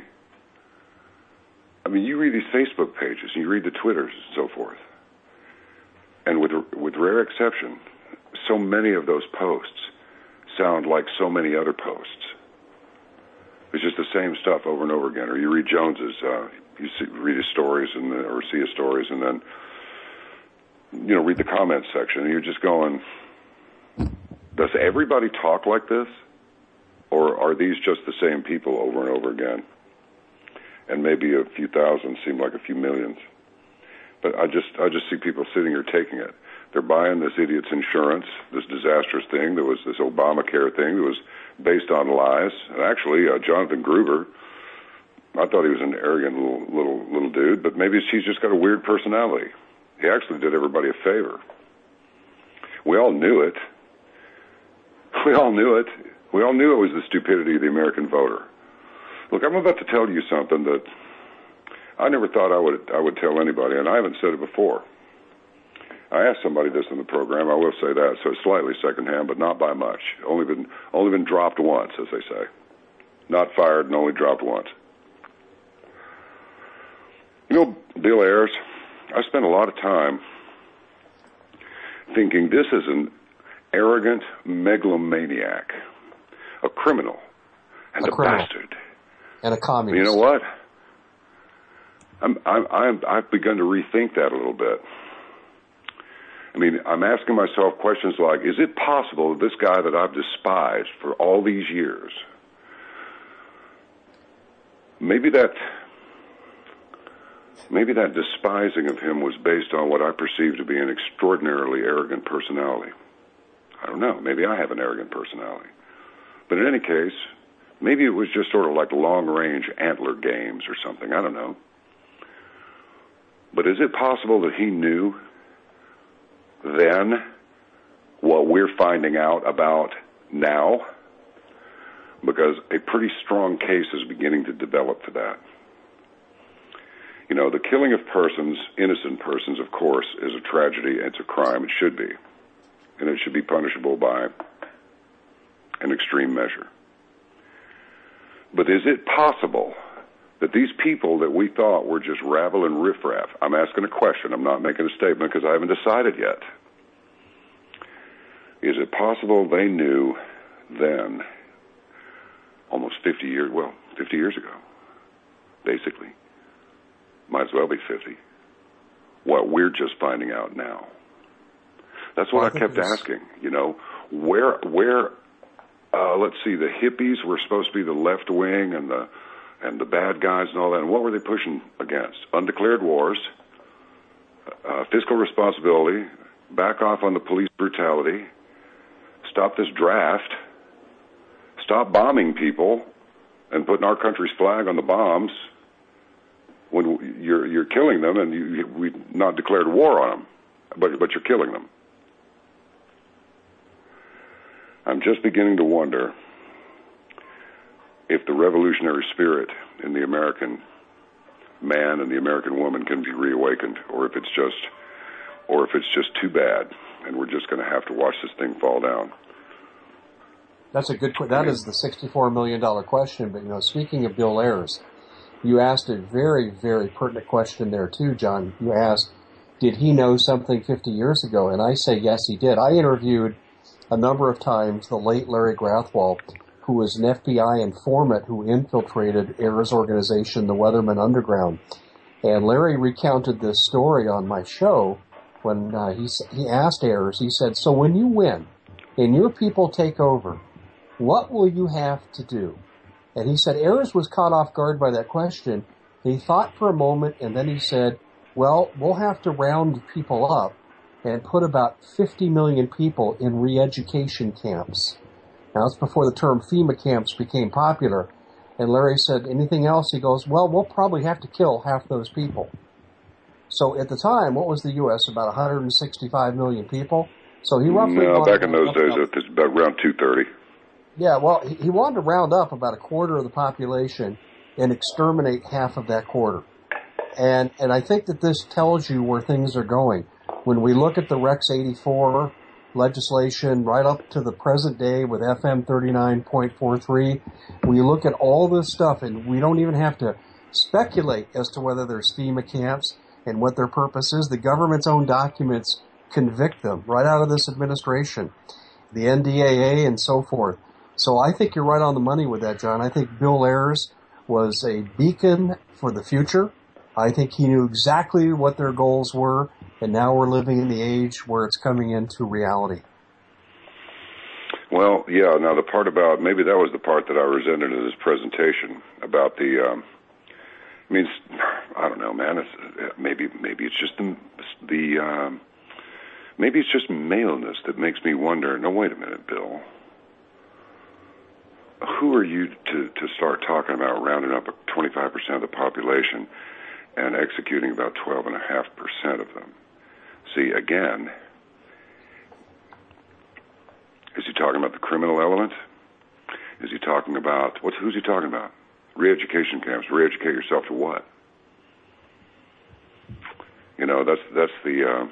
Speaker 5: I mean, you read these Facebook pages and you read the Twitters and so forth, and with with rare exception, so many of those posts sound like so many other posts. It's just the same stuff over and over again. Or you read Jones's, uh, you see, read his stories and the, or see his stories, and then you know read the comments section, and you're just going, does everybody talk like this, or are these just the same people over and over again? And maybe a few thousand seem like a few millions. But I just I just see people sitting here taking it. They're buying this idiot's insurance, this disastrous thing. There was this Obamacare thing that was based on lies. And actually, uh, Jonathan Gruber, I thought he was an arrogant little little little dude, but maybe he's just got a weird personality. He actually did everybody a favor. We all knew it. We all knew it. We all knew it was the stupidity of the American voter. Look, I'm about to tell you something that I never thought I would I would tell anybody, and I haven't said it before. I asked somebody this in the program. I will say that, so it's slightly secondhand, but not by much. Only been only been dropped once, as they say. Not fired and only dropped once. You know, Bill Ayers, I spent a lot of time thinking this is an arrogant megalomaniac, a criminal, and a, a criminal. bastard.
Speaker 4: And a communist.
Speaker 5: You know what? I'm, I'm, I'm, I've begun to rethink that a little bit. I mean, I'm asking myself questions like, is it possible that this guy that I've despised for all these years, maybe that, maybe that despising of him was based on what I perceive to be an extraordinarily arrogant personality? I don't know. Maybe I have an arrogant personality. But in any case, maybe it was just sort of like long-range antler games or something. I don't know. But is it possible that he knew then what we're finding out about now, because a pretty strong case is beginning to develop for that. You know, the killing of persons, innocent persons, of course, is a tragedy. It's a crime. It should be. And it should be punishable by an extreme measure. But is it possible that these people that we thought were just rabble and riffraff, I'm asking a question, I'm not making a statement because I haven't decided yet. Is it possible they knew then, almost fifty years, well, fifty years ago, basically, might as well be fifty, what we're just finding out now? That's what well, I, I kept asking, you know, where, where, uh, let's see, the hippies were supposed to be the left wing and the, and the bad guys and all that, and what were they pushing against? Undeclared wars, uh, fiscal responsibility, back off on the police brutality, stop this draft, stop bombing people and putting our country's flag on the bombs when you're you're killing them, and you, we not declared war on them, but but you're killing them. I'm just beginning to wonder if the revolutionary spirit in the American man and the American woman can be reawakened, or if it's just, or if it's just too bad, and we're just going to have to watch this thing fall down.
Speaker 4: That's a good. That is the sixty-four million dollar question. But you know, speaking of Bill Ayers, you asked a very, very pertinent question there too, John. You asked, did he know something fifty years ago? And I say yes, he did. I interviewed a number of times the late Larry Grathwohl, who was an F B I informant who infiltrated Ayers' organization, the Weatherman Underground. And Larry recounted this story on my show when uh, he he asked Ayers. He said, "So when you win and your people take over, what will you have to do?" And he said Ayers was caught off guard by that question. He thought for a moment, and then he said, well, we'll have to round people up and put about fifty million people in re-education camps. Now, that's before the term FEMA camps became popular. And Larry said, anything else? He goes, well, we'll probably have to kill half those people. So at the time, what was the U S? About one hundred sixty-five million people? So he roughly...
Speaker 5: No, back in those days, it was about around two thirty.
Speaker 4: Yeah, well, he wanted to round up about a quarter of the population and exterminate half of that quarter. And and I think that this tells you where things are going. When we look at the Rex eighty-four legislation right up to the present day with F M thirty-nine point four three, we look at all this stuff, and we don't even have to speculate as to whether there's FEMA camps and what their purpose is. The government's own documents convict them right out of this administration, the N D A A and so forth. So I think you're right on the money with that, John. I think Bill Ayers was a beacon for the future. I think he knew exactly what their goals were, and now we're living in the age where it's coming into reality.
Speaker 5: Well, yeah, now the part about, maybe that was the part that I resented in his presentation about the, um, I mean, I don't know, man, it's, maybe maybe it's just the, the um, maybe it's just maleness that makes me wonder, no, wait a minute, Bill. Who are you to, to start talking about rounding up twenty-five percent of the population and executing about twelve point five percent of them? See, again, is he talking about the criminal element? Is he talking about, what's, who's he talking about? Re-education camps. Re-educate yourself to what? You know, that's, that's the, uh,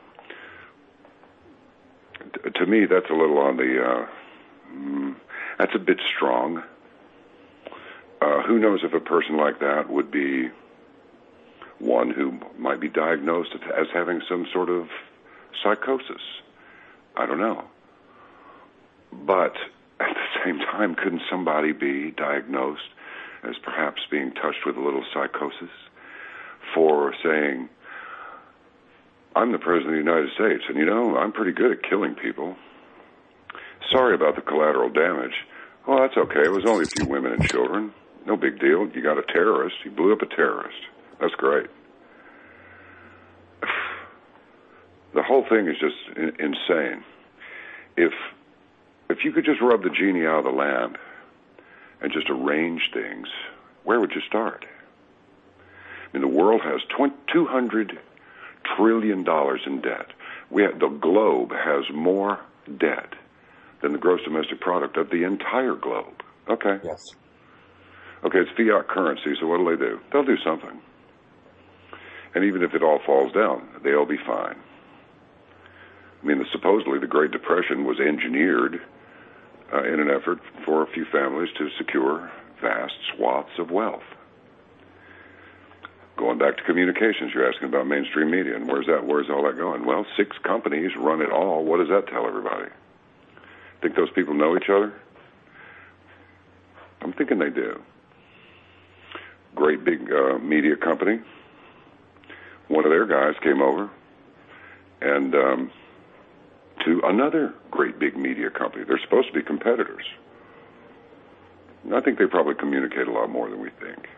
Speaker 5: t- to me, that's a little on the, uh, mm, that's a bit strong. Uh, who knows if a person like that would be one who might be diagnosed as having some sort of psychosis. I don't know. But at the same time, couldn't somebody be diagnosed as perhaps being touched with a little psychosis for saying, I'm the President of the United States, and you know, I'm pretty good at killing people. Sorry about the collateral damage. Well, that's okay. It was only a few women and children. No big deal. You got a terrorist. You blew up a terrorist. That's great. The whole thing is just in- insane. If if you could just rub the genie out of the lamp and just arrange things, where would you start? I mean, the world has two hundred trillion dollars in debt. We have, the globe has more debt than the gross domestic product of the entire globe. Okay.
Speaker 4: Yes.
Speaker 5: Okay, it's fiat currency, so what do they do? They'll do something. And even if it all falls down, they'll be fine. I mean, the, supposedly the Great Depression was engineered uh, in an effort for a few families to secure vast swaths of wealth. Going back to communications, you're asking about mainstream media, and where's that? Where's all that going? Well, six companies run it all. What does that tell everybody? Think those people know each other? I'm thinking they do. Great big uh, media company. One of their guys came over and um, to another great big media company. They're supposed to be competitors. And I think they probably communicate a lot more than we think.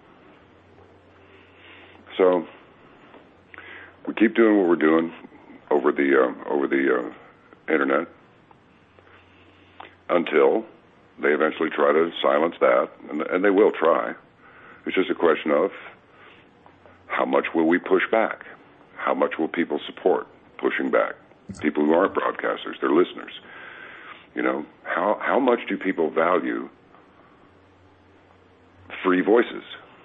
Speaker 5: So we keep doing what we're doing over the uh, over the uh, internet until they eventually try to silence that, and, and they will try. It's just a question of how much will we push back? How much will people support pushing back? People who aren't broadcasters, they're listeners. You know, how how much do people value free voices?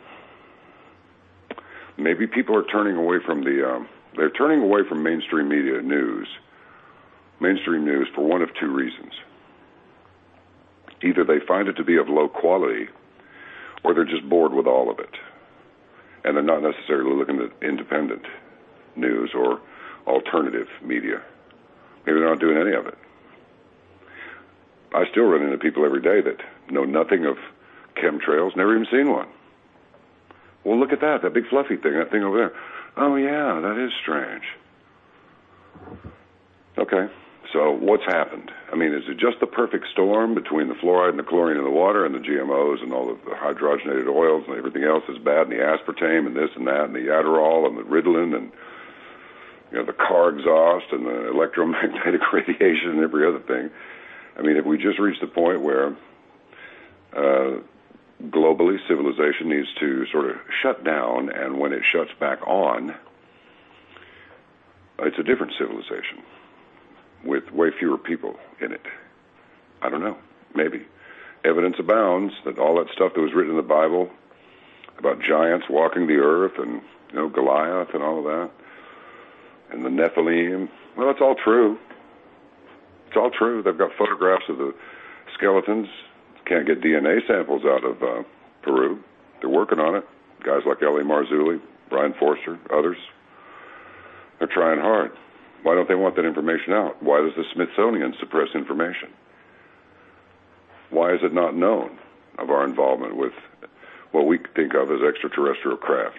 Speaker 5: Maybe people are turning away from the, um, they're turning away from mainstream media news, mainstream news for one of two reasons. Either they find it to be of low quality, or they're just bored with all of it. And they're not necessarily looking at independent news or alternative media. Maybe they're not doing any of it. I still run into people every day that know nothing of chemtrails, never even seen one. Well, look at that, that big fluffy thing, that thing over there. Oh, yeah, that is strange. Okay, so what's happened? I mean, is it just the perfect storm between the fluoride and the chlorine in the water and the G M Os and all of the hydrogenated oils and everything else is bad, and the aspartame and this and that and the Adderall and the Ritalin and, you know, the car exhaust and the electromagnetic radiation and every other thing? I mean, if we just reached the point where uh, globally civilization needs to sort of shut down, and when it shuts back on, it's a different civilization with way fewer people in it. I don't know. Maybe. Evidence abounds that all that stuff that was written in the Bible about giants walking the earth and, you know, Goliath and all of that, and the Nephilim, well, it's all true. It's all true. They've got photographs of the skeletons. Can't get D N A samples out of uh, Peru. They're working on it. Guys like L A Marzulli, Brian Forster, others. They're trying hard. Why don't they want that information out? Why does the Smithsonian suppress information? Why is it not known of our involvement with what we think of as extraterrestrial craft?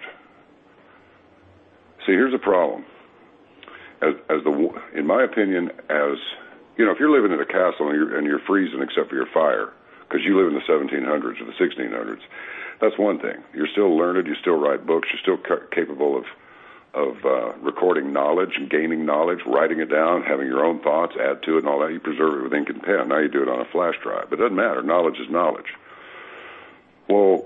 Speaker 5: See, here's the problem. As, as the, in my opinion, as, you know, if you're living in a castle and you're, and you're freezing except for your fire, because you live in the seventeen hundreds or the sixteen hundreds, that's one thing. You're still learned, you still write books, you're still ca- capable of of uh, recording knowledge and gaining knowledge, writing it down, having your own thoughts, add to it and all that. You preserve it with ink and pen. Now you do it on a flash drive. But it doesn't matter. Knowledge is knowledge. Well,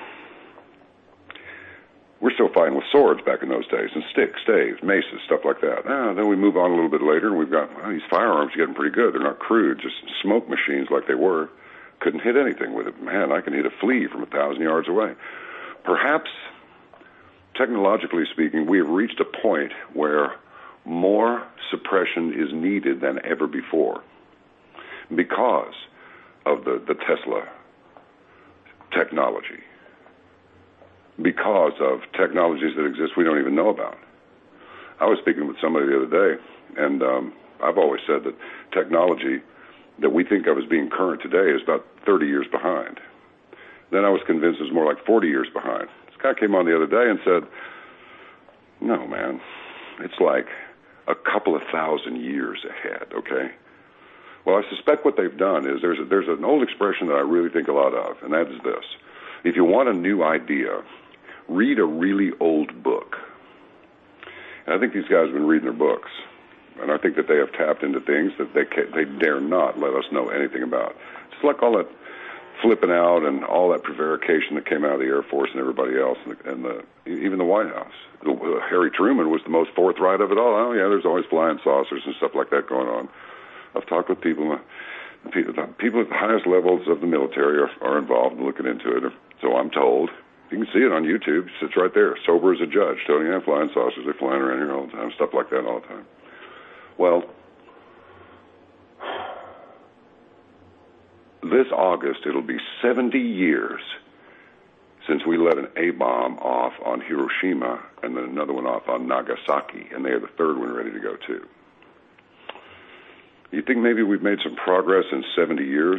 Speaker 5: we're still fighting with swords back in those days, and sticks, staves, maces, stuff like that. Ah, then we move on a little bit later, and we've got, well, these firearms are getting pretty good. They're not crude, just smoke machines like they were. Couldn't hit anything with it. Man, I can hit a flea from a thousand yards away. Perhaps, technologically speaking, we have reached a point where more suppression is needed than ever before because of the, the Tesla technology, because of technologies that exist we don't even know about. I was speaking with somebody the other day, and um, I've always said that technology that we think of as being current today is about thirty years behind. Then I was convinced it was more like forty years behind. This guy came on the other day and said, no, man, it's like a couple of thousand years ahead, okay? Well, I suspect what they've done is there's a, there's an old expression that I really think a lot of, and that is this. If you want a new idea, read a really old book. And I think these guys have been reading their books, and I think that they have tapped into things that they can, they dare not let us know anything about. It's like all that flipping out and all that prevarication that came out of the Air Force and everybody else, and, the, and the, even the White House. The, uh, Harry Truman was the most forthright of it all. Oh, yeah, there's always flying saucers and stuff like that going on. I've talked with people. People people at the highest levels of the military are, are involved in looking into it. So I'm told. You can see it on YouTube. It sits right there. Sober as a judge. Tony and flying saucers. They're flying around here all the time. Stuff like that all the time. Well, this August, it'll be seventy years since we let an A-bomb off on Hiroshima and then another one off on Nagasaki, and they have the third one ready to go, too. You think maybe we've made some progress in seventy years?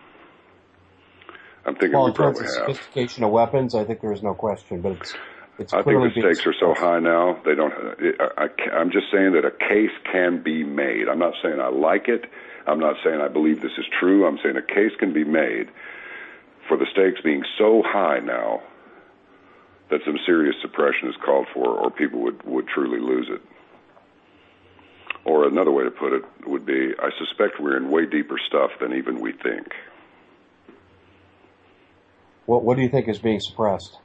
Speaker 5: I'm thinking
Speaker 4: well,
Speaker 5: we
Speaker 4: in terms
Speaker 5: probably
Speaker 4: of
Speaker 5: have.
Speaker 4: Sophistication of weapons, I think there's no question, but it's it's
Speaker 5: I
Speaker 4: clearly
Speaker 5: think the stakes are so high now. They don't. I, I, I'm just saying that a case can be made. I'm not saying I like it. I'm not saying I believe this is true. I'm saying a case can be made for the stakes being so high now that some serious suppression is called for, or people would would truly lose it. Or another way to put it would be, I suspect we're in way deeper stuff than even we think.
Speaker 4: What What do you think is being suppressed?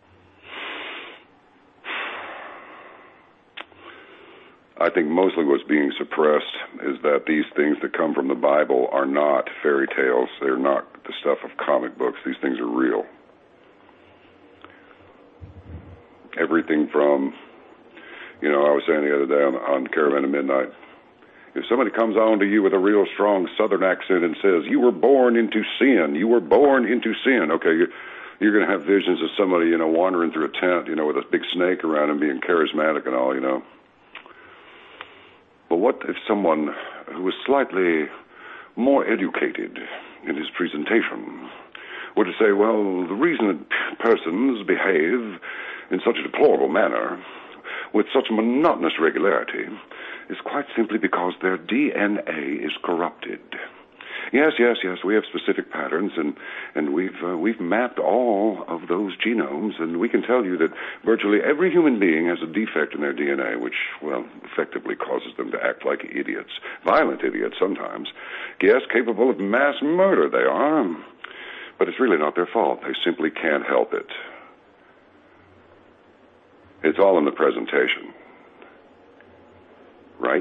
Speaker 5: I think mostly what's being suppressed is that these things that come from the Bible are not fairy tales. They're not the stuff of comic books. These things are real. Everything from, you know, I was saying the other day on, on Caravan of Midnight, if somebody comes on to you with a real strong Southern accent and says, you were born into sin, you were born into sin, okay, you're, you're going to have visions of somebody, you know, wandering through a tent, you know, with a big snake around him being charismatic and all, you know. But what if someone who was slightly more educated in his presentation were to say, well, the reason that persons behave in such a deplorable manner with such monotonous regularity is quite simply because their D N A is corrupted. Yes, yes, yes, we have specific patterns, and, and we've uh, we've mapped all of those genomes, and we can tell you that virtually every human being has a defect in their D N A, which, well, effectively causes them to act like idiots, violent idiots sometimes. Yes, capable of mass murder they are, but it's really not their fault. They simply can't help it. It's all in the presentation. Right?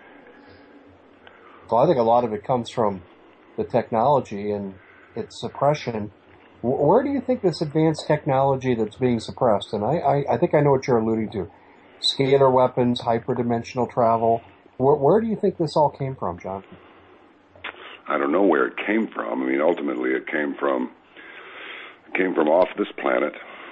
Speaker 4: So I think a lot of it comes from the technology and its suppression. Where do you think this advanced technology that's being suppressed, and I, I, I think I know what you're alluding to, scalar weapons, hyperdimensional travel, where, where do you think this all came from, John?
Speaker 5: I don't know where it came from. I mean, ultimately it came from, it came from off this planet.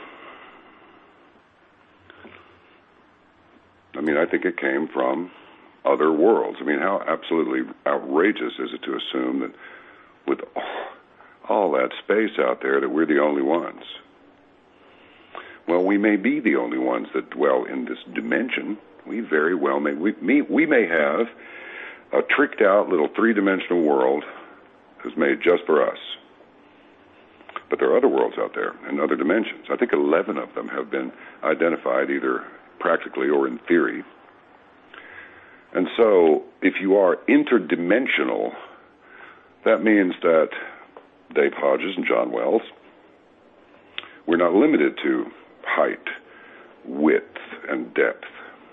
Speaker 5: I mean, I think it came from other worlds. I mean, how absolutely outrageous is it to assume that with all that space out there that we're the only ones? Well, we may be the only ones that dwell in this dimension. We very well may. We, me, we may have a tricked-out little three-dimensional world that's made just for us. But there are other worlds out there in other dimensions. I think eleven of them have been identified either practically or in theory. And so, if you are interdimensional, that means that Dave Hodges and John Wells, we're not limited to height, width, and depth.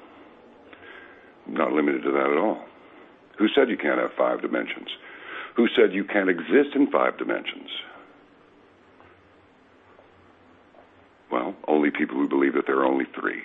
Speaker 5: Not limited to that at all. Who said you can't have five dimensions? Who said you can't exist in five dimensions? Well, only people who believe that there are only three.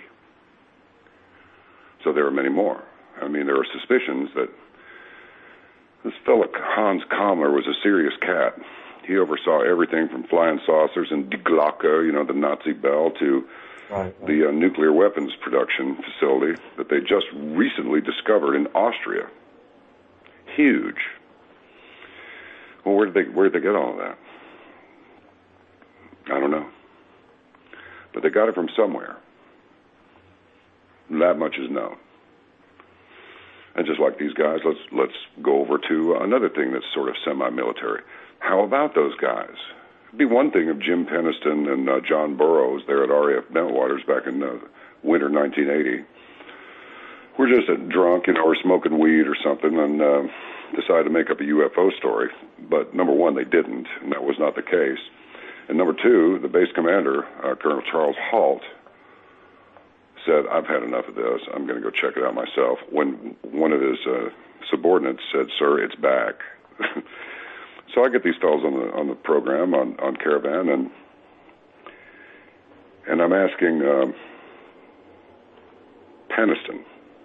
Speaker 5: So there are many more. I mean, there are suspicions that this fellow Hans Kammler was a serious cat. He oversaw everything from flying saucers and Die Glocke, you know, the Nazi bell, to right, right. the uh, nuclear weapons production facility that they just recently discovered in Austria. Huge. Well, where did they where did they get all of that? I don't know. But they got it from somewhere. That much is known. And just like these guys, let's let's go over to another thing that's sort of semi-military. How about those guys? It'd be one thing if Jim Peniston and uh, John Burroughs there at R A F Bentwaters back in uh, winter nineteen eighty were just uh, drunk, you know, or smoking weed or something, and uh, decided to make up a U F O story. But number one, they didn't, and that was not the case. And number two, the base commander, uh, Colonel Charles Halt, said, I've had enough of this. I'm going to go check it out myself. When one of his uh, subordinate said, "Sir, it's back." So I get these fellows on the on the program on, on Caravan, and and I'm asking um, Peniston,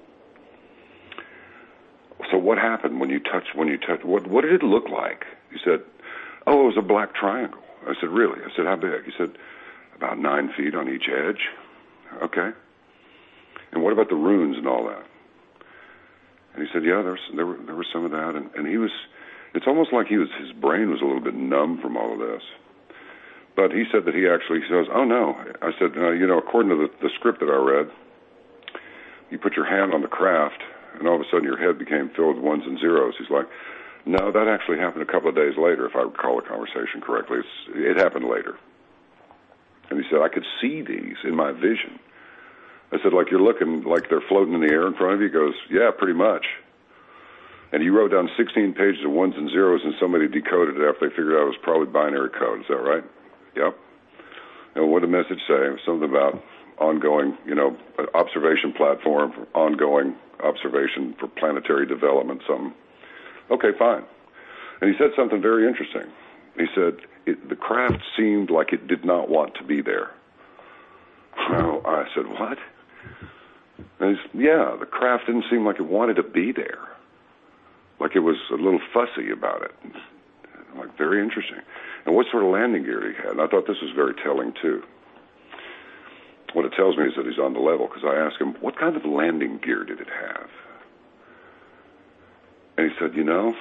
Speaker 5: so what happened when you touched when you touched what what did it look like? He said, "Oh, it was a black triangle." I said, "Really?" I said, "How big?" He said, "About nine feet on each edge." Okay. And what about the runes and all that? And he said, "Yeah, there was, there were there was some of that." And, and he was, it's almost like he was his brain was a little bit numb from all of this. But he said that he actually says, "Oh no." I said, uh, "You know, according to the, the script that I read, you put your hand on the craft, and all of a sudden your head became filled with ones and zeros." He's like, "No, that actually happened a couple of days later, if I recall the conversation correctly. It's, it happened later." And he said, "I could see these in my vision." I said, "Like you're looking, like they're floating in the air in front of you?" He goes, "Yeah, pretty much." And you wrote down sixteen pages of ones and zeros, and somebody decoded it after they figured out it was probably binary code. Is that right? Yep. And what did the message say? It was something about ongoing, you know, observation platform, for ongoing observation for planetary development, something. Okay, fine. And he said something very interesting. He said, it, the craft seemed like it did not want to be there. So I said, "What?" And he said, "Yeah, the craft didn't seem like it wanted to be there. Like it was a little fussy about it." I'm like, very interesting. And what sort of landing gear did he have? And I thought this was very telling, too. What it tells me is that he's on the level, because I asked him, "What kind of landing gear did it have?" And he said, "You know,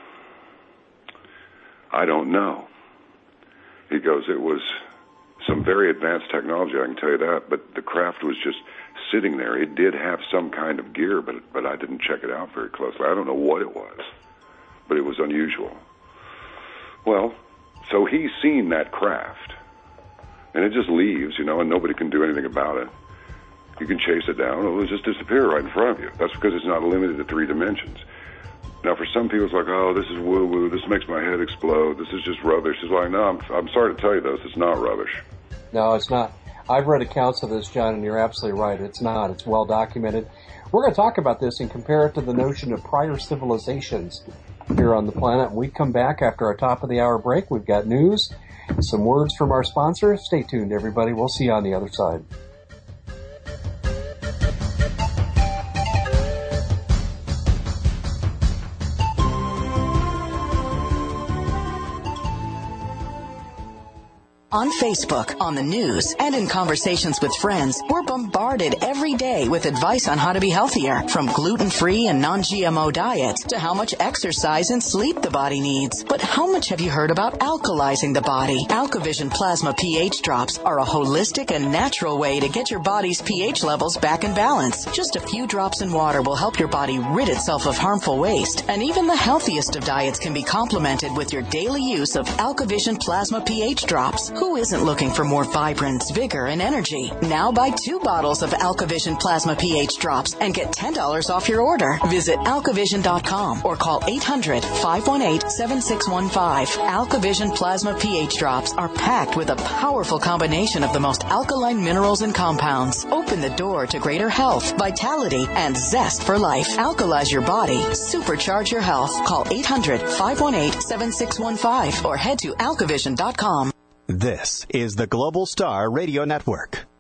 Speaker 5: I don't know." He goes, "It was some very advanced technology, I can tell you that, but the craft was just sitting there. It did have some kind of gear, but but I didn't check it out very closely. I don't know what it was, but it was unusual." Well, so he's seen that craft, and it just leaves, you know, and nobody can do anything about it. You can chase it down, it'll just disappear right in front of you. That's because it's not limited to three dimensions. Now, for some people, it's like, "Oh, this is woo-woo, this makes my head explode, this is just rubbish." It's like, no, I'm, I'm sorry to tell you this, it's not rubbish.
Speaker 4: No, it's not. I've read accounts of this, John, and you're absolutely right. It's not. It's well documented. We're going to talk about this and compare it to the notion of prior civilizations here on the planet. When we come back after our top of the hour break, we've got news, some words from our sponsor. Stay tuned, everybody. We'll see you on the other side.
Speaker 8: On Facebook, on the news, and in conversations with friends, we're bombarded every day with advice on how to be healthier, from gluten-free and non-G M O diets to how much exercise and sleep the body needs. But how much have you heard about alkalizing the body? AlkaVision Plasma pH Drops are a holistic and natural way to get your body's pH levels back in balance. Just a few drops in water will help your body rid itself of harmful waste. And even the healthiest of diets can be complemented with your daily use of AlkaVision Plasma pH Drops. Who isn't looking for more vibrance, vigor, and energy? Now buy two bottles of AlkaVision Plasma pH Drops and get ten dollars off your order. Visit alkavision dot com or call eight hundred, five one eight, seven six one five. AlkaVision Plasma pH Drops are packed with a powerful combination of the most alkaline minerals and compounds. Open the door to greater health, vitality, and zest for life. Alkalize your body. Supercharge your health. Call eight hundred, five one eight, seven six one five or head to alkavision dot com.
Speaker 11: This is the Global Star Radio Network.